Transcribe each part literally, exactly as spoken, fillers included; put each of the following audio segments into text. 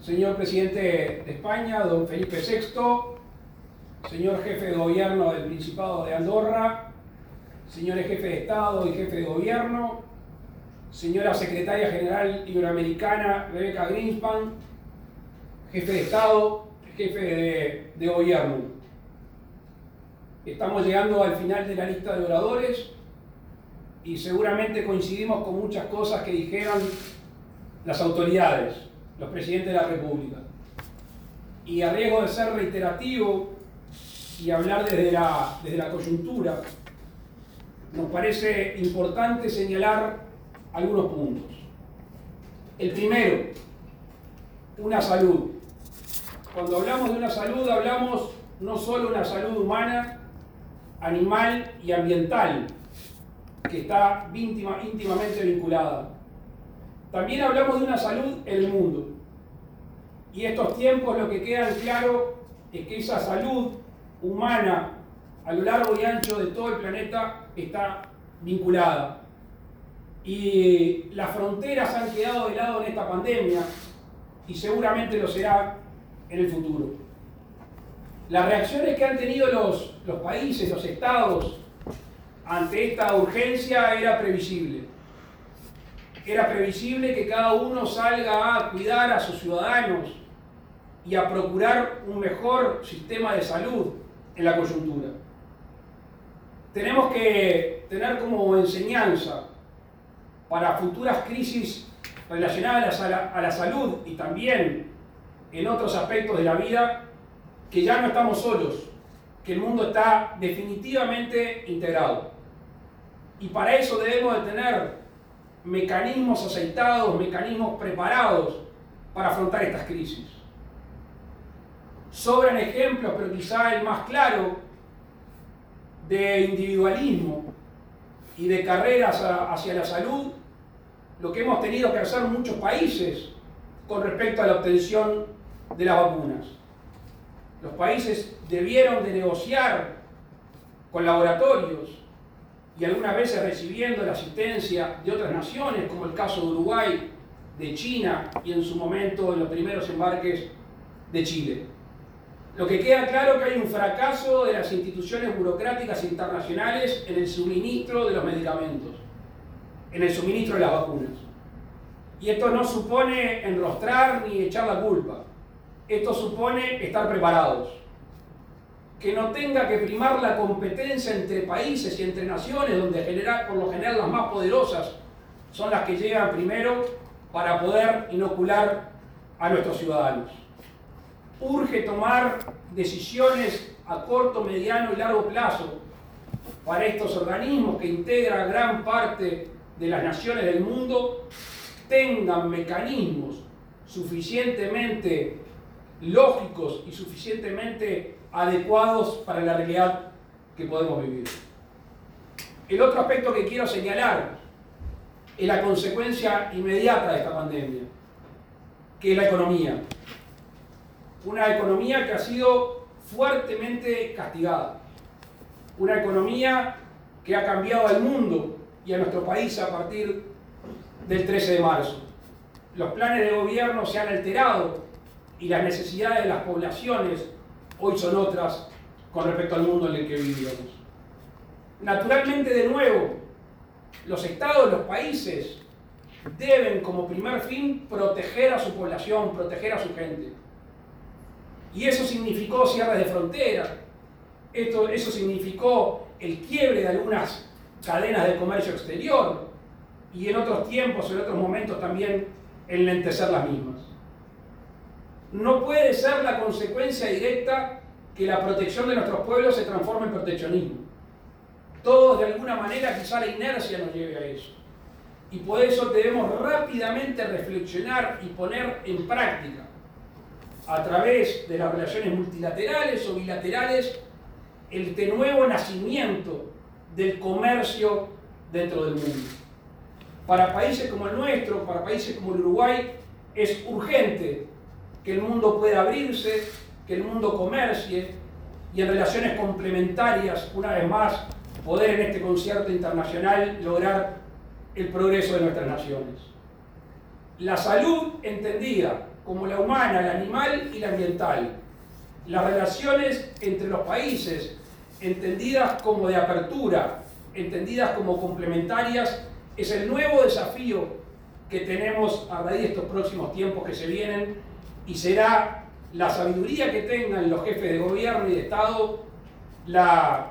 señor presidente de España, don Felipe sexto, señor jefe de gobierno del Principado de Andorra, señores jefes de Estado y jefe de gobierno, señora secretaria general iberoamericana Rebecca Greenspan, jefe de Estado, jefe de, de gobierno. Estamos llegando al final de la lista de oradores y seguramente coincidimos con muchas cosas que dijeron las autoridades, los presidentes de la República. Y a riesgo de ser reiterativo y hablar desde la, desde la coyuntura, nos parece importante señalar algunos puntos. El primero, una salud. Cuando hablamos de una salud, hablamos no solo de una salud humana, animal y ambiental, que está íntima, íntimamente vinculada. También hablamos de una salud en el mundo. Y estos tiempos lo que queda claro es que esa salud humana a lo largo y ancho de todo el planeta está vinculada. Y las fronteras han quedado de lado en esta pandemia y seguramente lo será en el futuro. Las reacciones que han tenido los, los países, los estados, ante esta urgencia era previsible. Era previsible que cada uno salga a cuidar a sus ciudadanos y a procurar un mejor sistema de salud en la coyuntura. Tenemos que tener como enseñanza para futuras crisis relacionadas a la, a la salud y también en otros aspectos de la vida, que ya no estamos solos, que el mundo está definitivamente integrado. Y para eso debemos de tener mecanismos aceitados, mecanismos preparados para afrontar estas crisis. Sobran ejemplos, pero quizá el más claro, de individualismo y de carreras a, hacia la salud, lo que hemos tenido que hacer muchos países con respecto a la obtención de las vacunas. Los países debieron de negociar con laboratorios y algunas veces recibiendo la asistencia de otras naciones, como el caso de Uruguay, de China y en su momento en los primeros embarques de Chile. Lo que queda claro es que hay un fracaso de las instituciones burocráticas internacionales en el suministro de los medicamentos, en el suministro de las vacunas. Y esto no supone enrostrar ni echar la culpa. Esto supone estar preparados. Que no tenga que primar la competencia entre países y entre naciones, donde general, por lo general las más poderosas son las que llegan primero para poder inocular a nuestros ciudadanos. Urge tomar decisiones a corto, mediano y largo plazo para estos organismos que integran gran parte de las naciones del mundo, tengan mecanismos suficientemente lógicos y suficientemente adecuados para la realidad que podemos vivir. El otro aspecto que quiero señalar es la consecuencia inmediata de esta pandemia, que es la economía. Una economía que ha sido fuertemente castigada. Una economía que ha cambiado al mundo y a nuestro país a partir del trece de marzo. Los planes de gobierno se han alterado y las necesidades de las poblaciones hoy son otras con respecto al mundo en el que vivíamos. Naturalmente, de nuevo, los estados, los países deben como primer fin proteger a su población, proteger a su gente. Y eso significó cierres de fronteras, esto, eso significó el quiebre de algunas cadenas de comercio exterior y en otros tiempos, en otros momentos también enlentecer las mismas. No puede ser la consecuencia directa que la protección de nuestros pueblos se transforme en proteccionismo. Todos de alguna manera quizá la inercia nos lleve a eso. Y por eso debemos rápidamente reflexionar y poner en práctica, a través de las relaciones multilaterales o bilaterales, el nuevo nacimiento del comercio dentro del mundo. Para países como el nuestro, para países como el Uruguay, es urgente que el mundo pueda abrirse, que el mundo comercie y en relaciones complementarias, una vez más, poder en este concierto internacional lograr el progreso de nuestras naciones. La salud entendida como la humana, la animal y la ambiental. Las relaciones entre los países entendidas como de apertura, entendidas como complementarias, es el nuevo desafío que tenemos a raíz de estos próximos tiempos que se vienen, y será la sabiduría que tengan los jefes de gobierno y de Estado la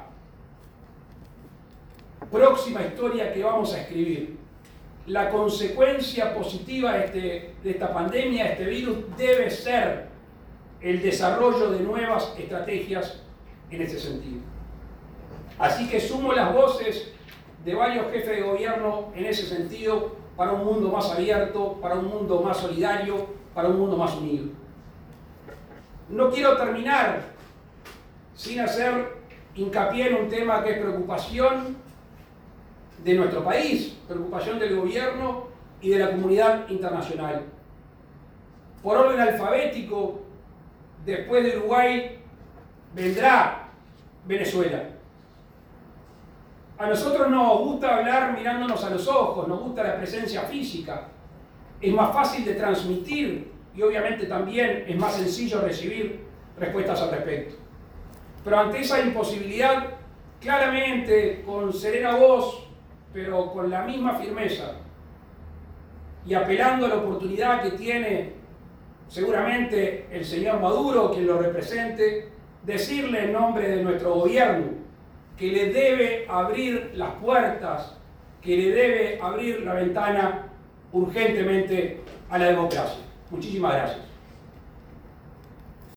próxima historia que vamos a escribir. La consecuencia positiva de, este, de esta pandemia, de este virus, debe ser el desarrollo de nuevas estrategias en ese sentido. Así que sumo las voces de varios jefes de gobierno en ese sentido para un mundo más abierto, para un mundo más solidario, para un mundo más unido. No quiero terminar sin hacer hincapié en un tema que es preocupación de nuestro país, preocupación del gobierno y de la comunidad internacional. Por orden alfabético, después de Uruguay, vendrá Venezuela. A nosotros nos gusta hablar mirándonos a los ojos, nos gusta la presencia física. Es más fácil de transmitir y obviamente también es más sencillo recibir respuestas al respecto. Pero ante esa imposibilidad, claramente, con serena voz, pero con la misma firmeza, y apelando a la oportunidad que tiene seguramente el señor Maduro, quien lo represente, decirle en nombre de nuestro gobierno que le debe abrir las puertas, que le debe abrir la ventana urgentemente a la democracia. Muchísimas gracias.